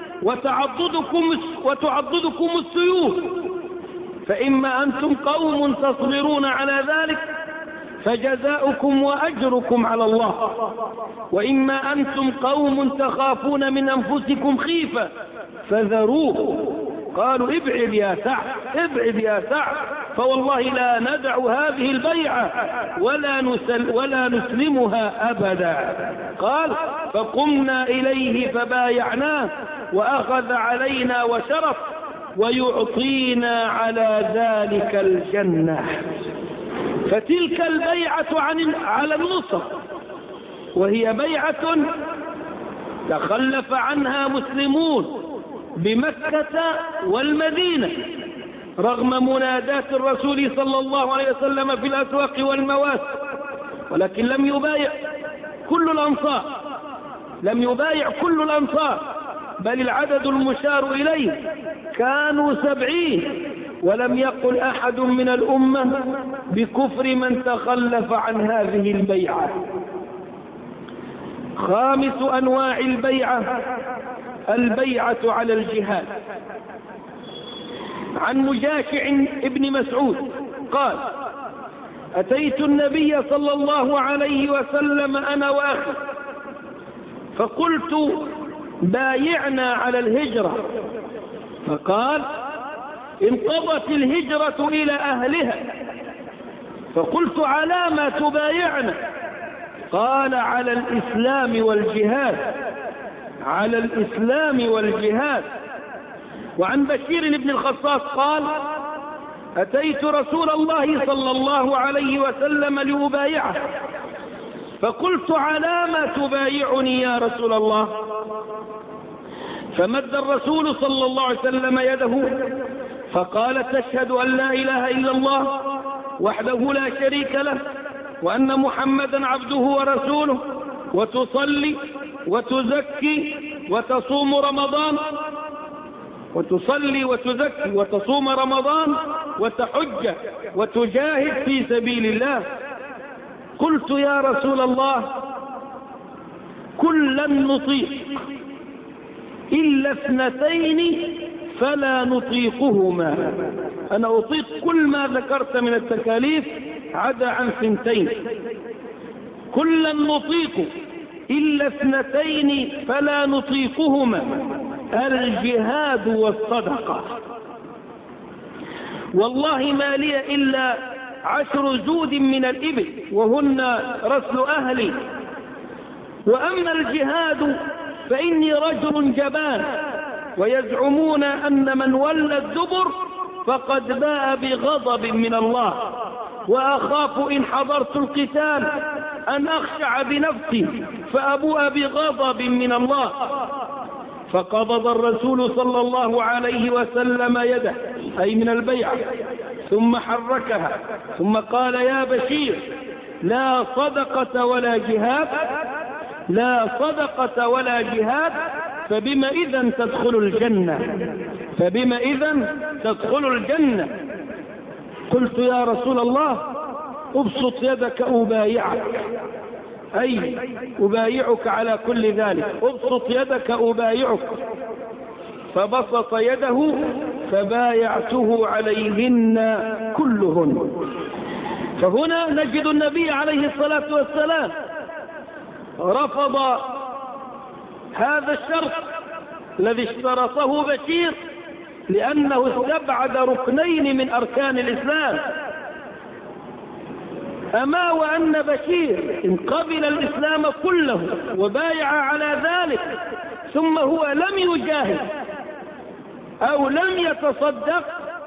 وتعضدكم السيوف، فإما أنتم قوم تصبرون على ذلك فجزاؤكم وأجركم على الله، وإما أنتم قوم تخافون من أنفسكم خيفة فذروه، قالوا ابعد يا سعد، ابعد يا سعد، فوالله لا ندع هذه البيعة ولا نسلمها أبدا. قال فقمنا إليه فبايعناه وأخذ علينا وشرف ويعطينا على ذلك الجنة. فتلك البيعة على النصر، وهي بيعة تخلف عنها مسلمون بمكة والمدينة رغم منادات الرسول صلى الله عليه وسلم في الأسواق والمواسم، ولكن لم يبايع كل الأنصار، بل العدد المشار إليه كانوا 70، ولم يقل أحد من الأمة بكفر من تخلف عن هذه البيعة. خامس أنواع البيعة البيعة على الجهاد. عن مجاشع ابن مسعود قال أتيت النبي صلى الله عليه وسلم أنا وأخي فقلت بايعنا على الهجرة، فقال انقضت الهجرة إلى أهلها، فقلت على ما تبايعنا؟ قال على الإسلام والجهاد، على الإسلام والجهاد. وعن بشير بن الخصاص قال أتيت رسول الله صلى الله عليه وسلم لأبايعه، فقلت على ما تبايعني يا رسول الله؟ فمد الرسول صلى الله عليه وسلم يده فقال تشهد أن لا إله إلا الله وحده لا شريك له وأن محمدا عبده ورسوله، وتصلي وتزكي وتصوم رمضان، وتصلي وتزكي وتصوم رمضان وتحج وتجاهد في سبيل الله. قلت يا رسول الله كلا نطيق إلا 2 فلا نطيقهما. أنا أطيق كل ما ذكرت من التكاليف عدا عن 2. كلا نطيق إلا 2 فلا نطيقهما الجهاد والصدقة. والله ما لي إلا 10 جود من الإبل وهن رسل أهلي، وأما الجهاد فإني رجل جبان، ويزعمون أن من ولى الدبر فقد باء بغضب من الله، وأخاف إن حضرت القتال أن أخشع بنفسي فأبوء بغضب من الله. فقبض الرسول صلى الله عليه وسلم يده أي من البيعة ثم حركها ثم قال يا بشير لا صدقة ولا جهاد، لا صدقة ولا جهاد، فبما إذن تدخل الجنة، فبما إذن تدخل الجنة. قلت يا رسول الله ابسط يدك أبايعك، أي أبايعك على كل ذلك، ابسط يدك أبايعك. فبسط يده فبايعته عليهن كلهن. فهنا نجد النبي عليه الصلاة والسلام رفض هذا الشرط الذي اشترطه بشير لأنه استبعد ركنين من أركان الإسلام. أما وأن بشير إن قبل الإسلام كله وبايع على ذلك ثم هو لم يجاهد أو لم يتصدق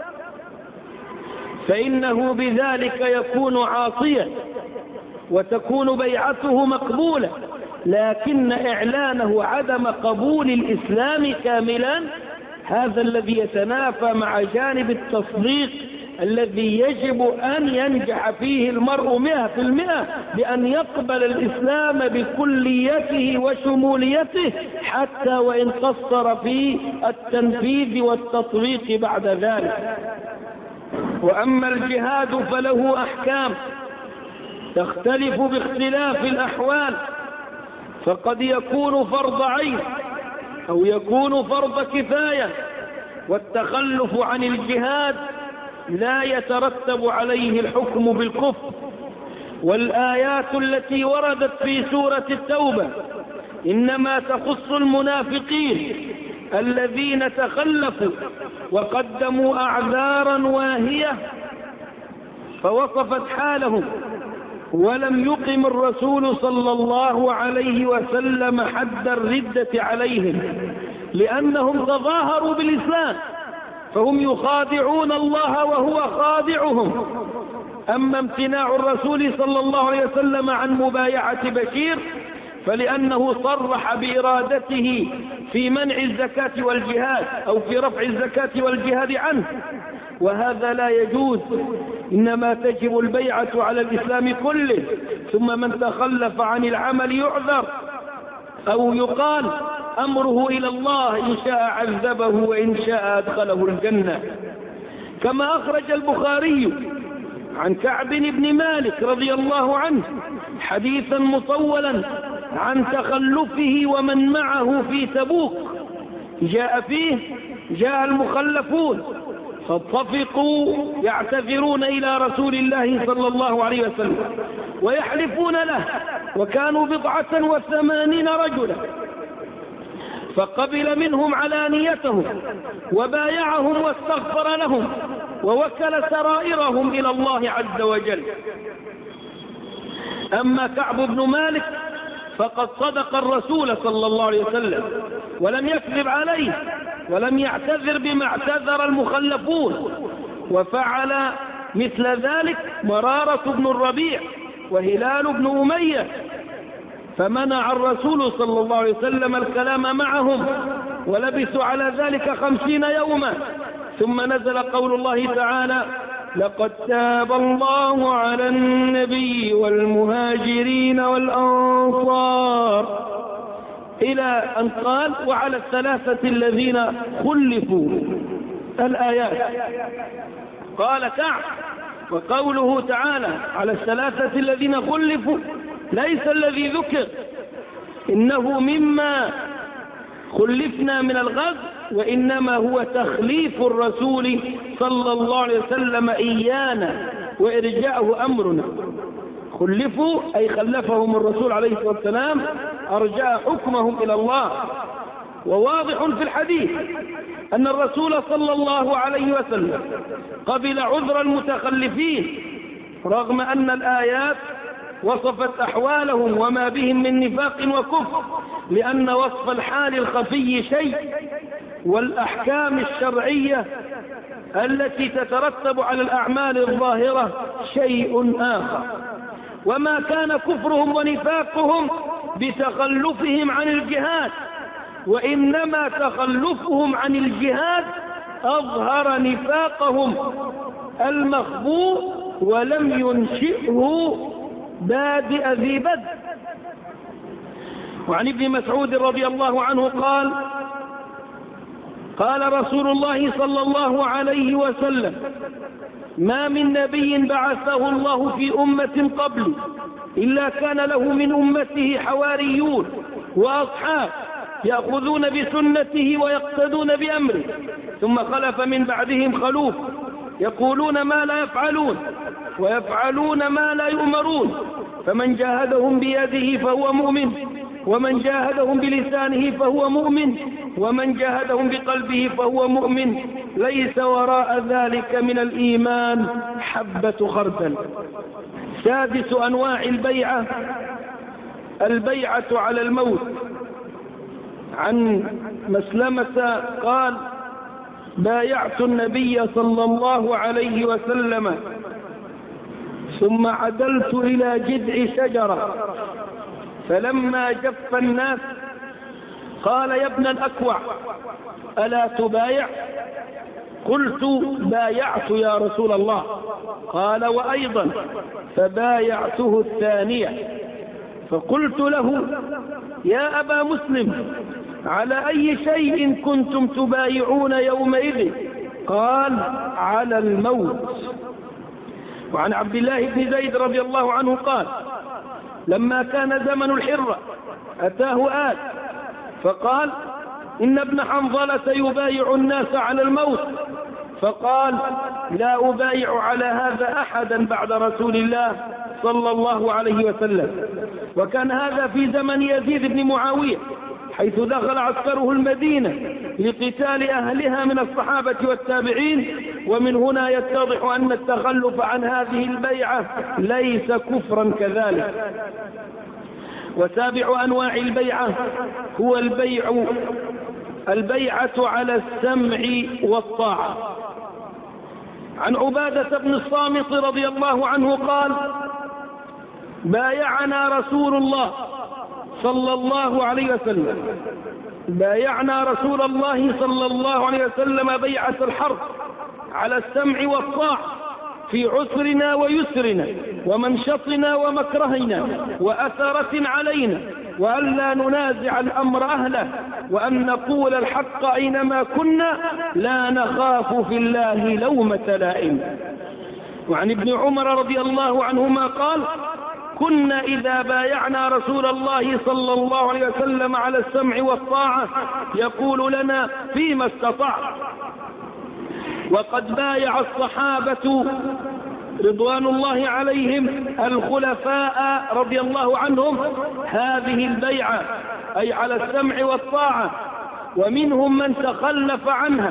فإنه بذلك يكون عاصيا وتكون بيعته مقبولة، لكن إعلانه عدم قبول الإسلام كاملا هذا الذي يتنافى مع جانب التصديق الذي يجب أن ينجح فيه المرء 100% بأن يقبل الإسلام بكليته وشموليته حتى وإن قصر في التنفيذ والتطبيق بعد ذلك. وأما الجهاد فله أحكام تختلف باختلاف الأحوال، فقد يكون فرض عين أو يكون فرض كفاية، والتخلف عن الجهاد لا يترتب عليه الحكم بالكفر. والآيات التي وردت في سورة التوبة إنما تخص المنافقين الذين تخلفوا وقدموا أعذارا واهية فوصفت حالهم، ولم يقم الرسول صلى الله عليه وسلم حد الردة عليهم لأنهم تظاهروا بالإسلام، فهم يخادعون الله وهو خادعهم. أما امتناع الرسول صلى الله عليه وسلم عن مبايعة بشير فلأنه صرح بإرادته في منع الزكاة والجهاد أو في رفع الزكاة والجهاد عنه، وهذا لا يجوز، إنما تجب البيعة على الإسلام كله، ثم من تخلف عن العمل يعذر أو يقال أمره إلى الله، إن شاء عذبه وإن شاء أدخله الجنة. كما أخرج البخاري عن كعب بن مالك رضي الله عنه حديثا مطولا عن تخلفه ومن معه في تبوك، جاء المخلفون فاتفقوا يعتذرون إلى رسول الله صلى الله عليه وسلم ويحلفون له، وكانوا 89 رجلا، فقبل منهم علانيتهم وبايعهم واستغفر لهم ووكل سرائرهم إلى الله عز وجل. أما كعب بن مالك فقد صدق الرسول صلى الله عليه وسلم ولم يكذب عليه ولم يعتذر بما اعتذر المخلفون، وفعل مثل ذلك مرارة بن الربيع وهلال بن أمية، فمنع الرسول صلى الله عليه وسلم الكلام معهم ولبثوا على ذلك 50 يوما، ثم نزل قول الله تعالى: لقد تاب الله على النبي والمهاجرين والأنصار، إلى أن قال: وعلى الثلاثة الذين خلفوا الآيات. قال كعب: وقوله تعالى على الثلاثة الذين خلفوا ليس الذي ذكر، إنه مما خلفنا من الغزو، وإنما هو تخليف الرسول صلى الله عليه وسلم إيانا وإرجاءه أمرنا. خلفوا أي خلفهم الرسول عليه الصلاة والسلام، أرجاء حكمهم إلى الله. وواضح في الحديث أن الرسول صلى الله عليه وسلم قبل عذر المتخلفين رغم أن الآيات وصفت أحوالهم وما بهم من نفاق وكفر، لأن وصف الحال الخفي شيء، والأحكام الشرعية التي تترتب على الأعمال الظاهرة شيء آخر. وما كان كفرهم ونفاقهم بتخلفهم عن الجهاد، وإنما تخلفهم عن الجهاد أظهر نفاقهم المخبوء ولم ينشئه بادئ ذي بدء. وعن ابن مسعود رضي الله عنه قال: قال رسول الله صلى الله عليه وسلم: ما من نبي بعثه الله في أمة قبل إلا كان له من أمته حواريون وأصحاب يأخذون بسنته ويقتدون بأمره، ثم خلف من بعدهم خلوف يقولون ما لا يفعلون ويفعلون ما لا يؤمرون، فمن جاهدهم بيده فهو مؤمن، ومن جاهدهم بلسانه فهو مؤمن، ومن جاهدهم بقلبه فهو مؤمن، ليس وراء ذلك من الإيمان حبة خردل. سادس أنواع البيعة: البيعة على الموت. عن مسلمة قال: بايعت النبي صلى الله عليه وسلم ثم عدلت إلى جذع شجرة، فلما جف الناس قال: يا ابن الأكوع ألا تبايع؟ قلت: بايعت يا رسول الله. قال: وأيضا، فبايعته الثانية. فقلت له: يا أبا مسلم على أي شيء كنتم تبايعون يومئذ؟ قال: على الموت. وعن عبد الله بن زيد رضي الله عنه قال: لما كان زمن الحرة أتاه آت فقال: إن ابن حنظلة يبايع الناس على الموت، فقال: لا أبايع على هذا أحدا بعد رسول الله صلى الله عليه وسلم. وكان هذا في زمن يزيد بن معاوية حيث دخل عسكره المدينة لقتال أهلها من الصحابة والتابعين. ومن هنا يتضح أن التخلف عن هذه البيعة ليس كفرا كذلك. وسابع أنواع البيعة هو البيعة على السمع والطاعة. عن عبادة بن الصامت رضي الله عنه قال: بايعنا رسول الله صلى الله عليه وسلم بيعة الحرب على السمع والطاعة في عسرنا ويسرنا ومنشطنا ومكرهنا وأثرة علينا، وأن لا ننازع الأمر أهله، وأن نقول الحق أينما كنا، لا نخاف في الله لومة لائم. وعن ابن عمر رضي الله عنهما قال: كنا إذا بايعنا رسول الله صلى الله عليه وسلم على السمع والطاعة يقول لنا: فيما استطعت. وقد بايع الصحابة رضوان الله عليهم الخلفاء رضي الله عنهم هذه البيعة، أي على السمع والطاعة، ومنهم من تخلف عنها،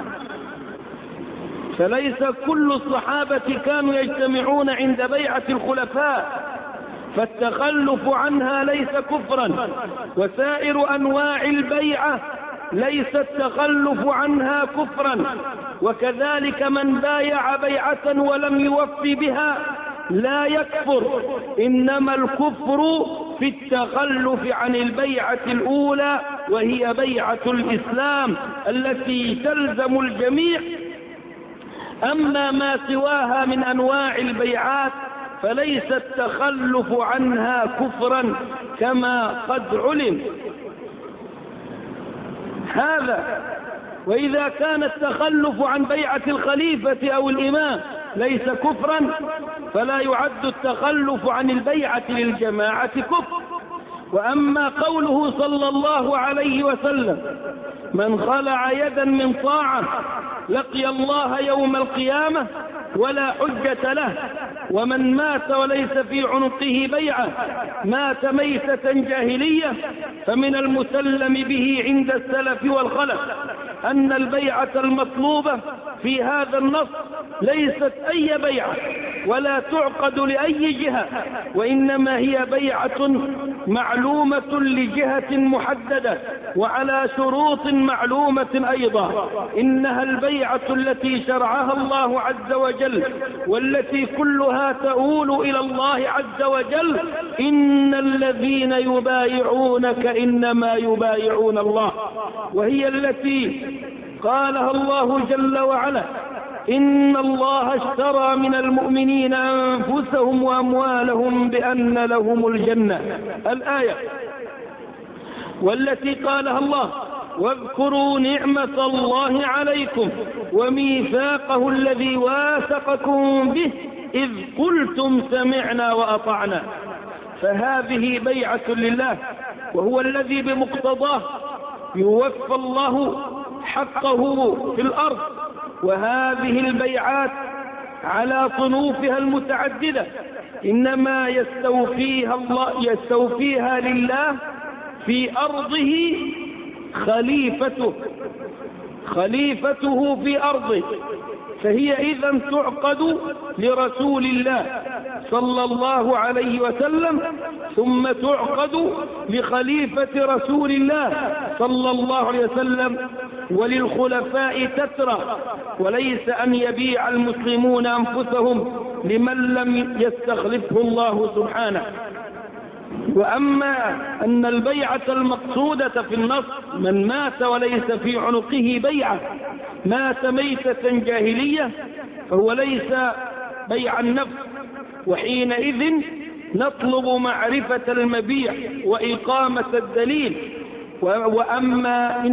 فليس كل الصحابة كانوا يجتمعون عند بيعة الخلفاء، فالتخلف عنها ليس كفرا. وسائر أنواع البيعة ليس التخلف عنها كفرا. وكذلك من بايع بيعة ولم يوفي بها لا يكفر، إنما الكفر في التخلف عن البيعة الأولى، وهي بيعة الإسلام التي تلزم الجميع. أما ما سواها من أنواع البيعات فليس التخلف عنها كفرا كما قد علم هذا. وإذا كان التخلف عن بيعة الخليفة أو الإمام ليس كفرا، فلا يعد التخلف عن البيعة للجماعة كفر. وأما قوله صلى الله عليه وسلم: من خلع يدا من طاعة لقي الله يوم القيامة ولا حجة له، ومن مات وليس في عنقه بيعة مات ميتة جاهلية، فمن المسلم به عند السلف والخلف أن البيعة المطلوبة في هذا النص ليست أي بيعة ولا تعقد لأي جهة، وإنما هي بيعة معلومة لجهة محددة وعلى شروط معلومة أيضا. إنها البيعة التي شرعها الله عز وجل، والتي كلها تؤول إلى الله عز وجل: إن الذين يبايعونك إنما يبايعون الله. وهي التي قالها الله جل وعلا: إن الله اشترى من المؤمنين أنفسهم وأموالهم بأن لهم الجنة، الآية. والتي قالها الله: واذكروا نعمة الله عليكم وميثاقه الذي واثقكم به إذ قلتم سمعنا وأطعنا. فهذه بيعة لله، وهو الذي بمقتضاه يوفى الله حقه في الأرض. وهذه البيعات على صنوفها المتعددة إنما يستوفيها لله في أرضه خليفته في أرضه، فهي إذن تعقد لرسول الله صلى الله عليه وسلم، ثم تعقد لخليفة رسول الله صلى الله عليه وسلم، وللخلفاء تترى. وليس أن يبيع المسلمون أنفسهم لمن لم يستخلفه الله سبحانه. وأما أن البيعة المقصودة في النص: من مات وليس في عنقه بيعة مات ميتة جاهلية، فهو ليس بيع النفس، وحينئذ نطلب معرفة المبيع وإقامة الدليل. وإما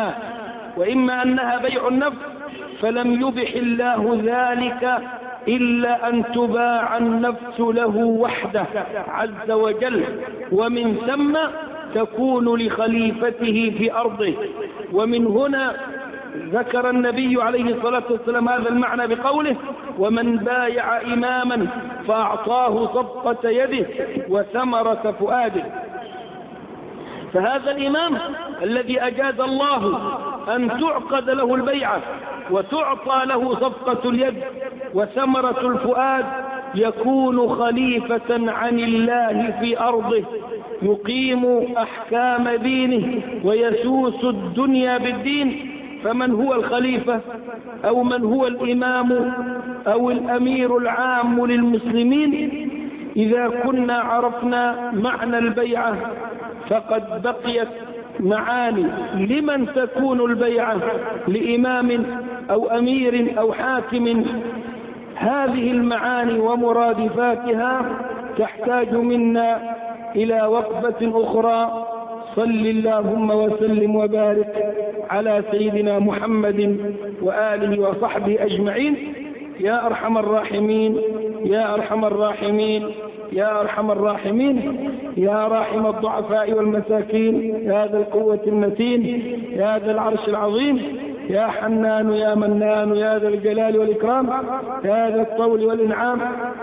أنها بيع النفس فلم يبح الله ذلك إلا أن تباع النفس له وحده عز وجل، ومن ثم تكون لخليفته في أرضه. ومن هنا ذكر النبي عليه الصلاة والسلام هذا المعنى بقوله: ومن بايع إماما فأعطاه صفقة يده وثمرة فؤاده. فهذا الإمام الذي أجاز الله أن تعقد له البيعة وتعطى له صفقة اليد وثمرة الفؤاد يكون خليفة عن الله في أرضه، يقيم أحكام دينه ويسوس الدنيا بالدين. فمن هو الخليفة أو من هو الإمام أو الأمير العام للمسلمين؟ إذا كنا عرفنا معنى البيعة فقد بقيت معاني. لمن تكون البيعة؟ لإمام أو أمير أو حاكم. هذه المعاني ومرادفاتها تحتاج منا إلى وقفة أخرى. صل اللهم وسلم وبارك على سيدنا محمد وآله وصحبه أجمعين. يا أرحم الراحمين، يا أرحم الراحمين، يا أرحم الراحمين، يا راحم الضعفاء والمساكين، يا ذا القوة المتين، يا ذا العرش العظيم، يا حنان يا منان، يا ذا الجلال والإكرام، يا ذا الطول والإنعام.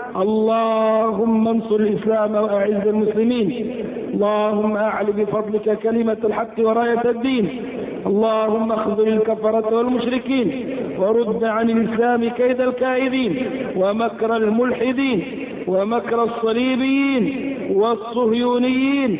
اللهم انصر الإسلام وأعز المسلمين. اللهم أعل بفضلك كلمة الحق وراية الدين. اللهم اخذل الكفرة والمشركين ورد عن الإسلام كيد الكائدين ومكر الملحدين ومكر الصليبيين والصهيونيين.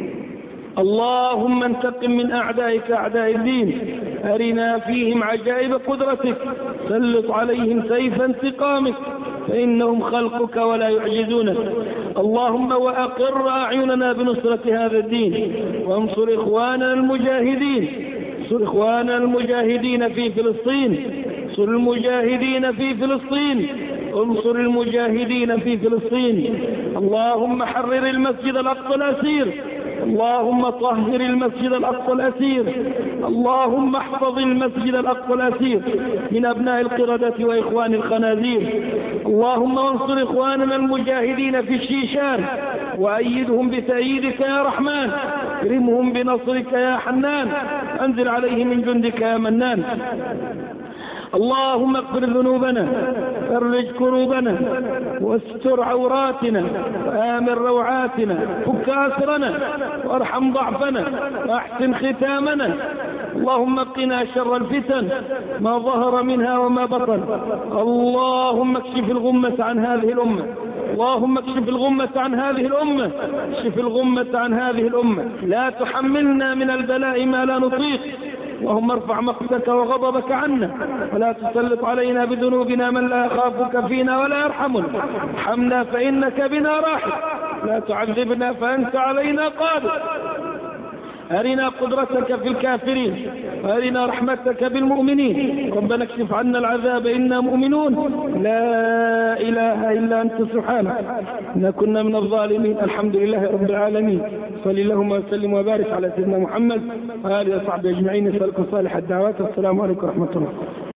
اللهم انتقم من أعدائك أعداء الدين، أرنا فيهم عجائب قدرتك، سلط عليهم سيف انتقامك فإنهم خلقك ولا يعجزونك. اللهم وأقر أعيننا بنصرة هذا الدين، وانصر إخواننا المجاهدين، انصر إخواننا المجاهدين في فلسطين، انصر المجاهدين في فلسطين، انصر المجاهدين في فلسطين. اللهم حرر المسجد الأقصى الأسير، اللهم طهر المسجد الأقصى الأسير، اللهم احفظ المسجد الأقصى الأسير من أبناء القردة وإخوان الخنازير. اللهم وانصر إخواننا المجاهدين في الشيشان وأيدهم بتأييدك يا رحمن، اكرمهم بنصرك يا حنان، أنزل عليهم من جندك يا منان. اللهم اغفر ذنوبنا، فرج كروبنا، واستر عوراتنا، وآمن روعاتنا، فك أسرنا، وارحم ضعفنا، واحسن ختامنا. اللهم قنا شر الفتن ما ظهر منها وما بطن. اللهم اكشف الغمة عن هذه الأمة، اللهم اكشف الغمة عن هذه الأمة، اكشف الغمة عن هذه الأمة. لا تحملنا من البلاء ما لا نطيق. اللهم ارفع مقتك وغضبك عنا، ولا تسلط علينا بذنوبنا من لا يخافك فينا ولا يرحمنا. ارحمنا فإنك بنا راحم، لا تعذبنا فأنت علينا قادر. أرنا قدرتك في الكافرين، وأرنا رحمتك بالمؤمنين. ربنا اكشف عنا العذاب إنا مؤمنون. لا إله إلا أنت سبحانك إنا كنا من الظالمين. الحمد لله رب العالمين. صلى اللهم وسلم وبارك على سيدنا محمد وآله وصحبه أجمعين. نسألكم صالح الدعوات. والسلام عليكم ورحمة الله.